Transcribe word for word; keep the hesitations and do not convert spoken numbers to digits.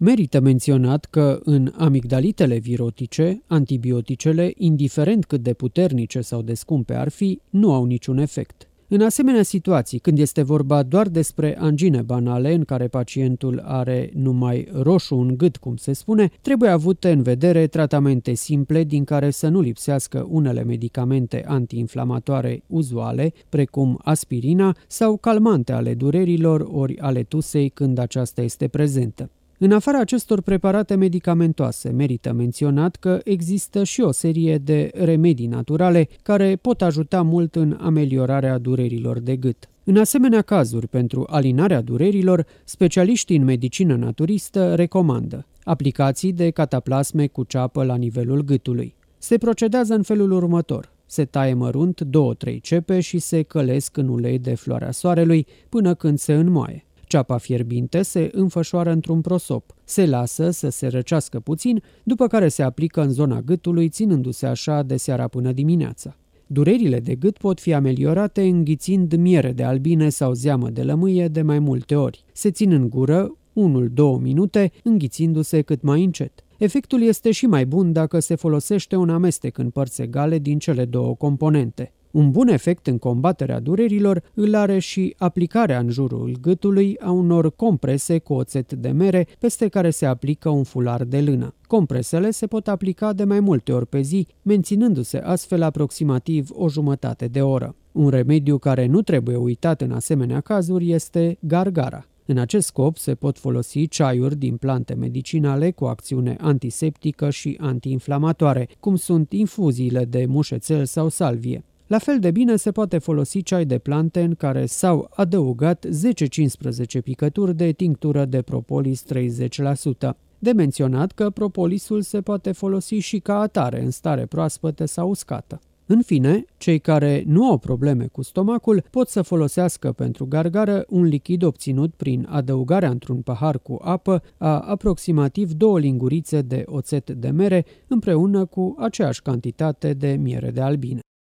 Merită menționat că în amigdalitele virotice, antibioticele, indiferent cât de puternice sau de scumpe ar fi, nu au niciun efect. În asemenea situații, când este vorba doar despre angine banale în care pacientul are numai roșu în gât, cum se spune, trebuie avute în vedere tratamente simple din care să nu lipsească unele medicamente antiinflamatoare uzuale, precum aspirina sau calmante ale durerilor ori ale tusei când aceasta este prezentă. În afara acestor preparate medicamentoase, merită menționat că există și o serie de remedii naturale care pot ajuta mult în ameliorarea durerilor de gât. În asemenea cazuri, pentru alinarea durerilor, specialiștii în medicină naturistă recomandă aplicații de cataplasme cu ceapă la nivelul gâtului. Se procedează în felul următor. Se taie mărunt două-trei cepe și se călesc în ulei de floarea soarelui până când se înmoaie. Ceapa fierbinte se înfășoară într-un prosop, se lasă să se răcească puțin, după care se aplică în zona gâtului, ținându-se așa de seara până dimineața. Durerile de gât pot fi ameliorate înghițind miere de albine sau zeamă de lămâie de mai multe ori. Se țin în gură unu-două minute, înghițindu-se cât mai încet. Efectul este și mai bun dacă se folosește un amestec în părți egale din cele două componente. Un bun efect în combaterea durerilor îl are și aplicarea în jurul gâtului a unor comprese cu oțet de mere peste care se aplică un fular de lână. Compresele se pot aplica de mai multe ori pe zi, menținându-se astfel aproximativ o jumătate de oră. Un remediu care nu trebuie uitat în asemenea cazuri este gargara. În acest scop se pot folosi ceaiuri din plante medicinale cu acțiune antiseptică și antiinflamatoare, cum sunt infuziile de mușețel sau salvie. La fel de bine se poate folosi ceai de plante în care s-au adăugat zece-cincisprezece picături de tinctură de propolis treizeci la sută. De menționat că propolisul se poate folosi și ca atare în stare proaspătă sau uscată. În fine, cei care nu au probleme cu stomacul pot să folosească pentru gargară un lichid obținut prin adăugarea într-un pahar cu apă a aproximativ două lingurițe de oțet de mere împreună cu aceeași cantitate de miere de albine.